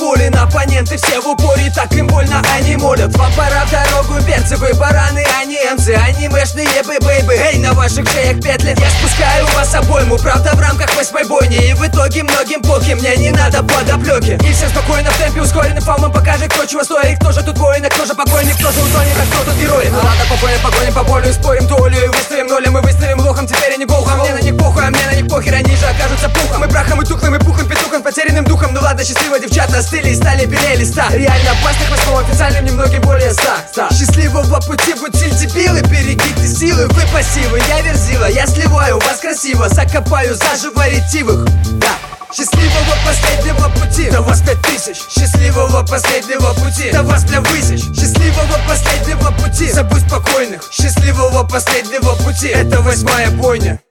недоволен. Оппоненты все в упоре, так им больно, они молят. Вам пора в дорогу, перцы, вы бараны, а не эмцы. Анимешные бэйбы, эй, на ваших шеях петли. Я спускаю вас обойму, правда в рамках 8-й бойни. И в итоге многим поки, мне не надо подоплеки. И все спокойно в темпе ускоренным фалмом покажет, кто чего стоит. Кто же тут воин, а кто же покойник, кто же утонет, а кто тут герой. Ну ладно, погоним по полю, спорим долю. И выставим нолем, и выставим лохом. Теперь они глухо, мне на них похуй, а мне на них похер. Они же окажутся пухом и прахом, и тухлым, и пухом, петухом, потерянным духом. Ну ладно, счастливо, девчата остыли и стали белее листа. Реально опасных 8-м официальным немногим более 100. Счастливого пути, будьте дебилы, берегите силы. Вы пассивы, я верзила, я сливаю вас красиво. Закопаю заживо ретивых, да. Счастливого последнего пути, до вас 5000. Счастливого последнего пути, до вас бля высечь. Счастливого последнего пути, забудь покойных. Счастливого последнего пути, это 8-я бойня.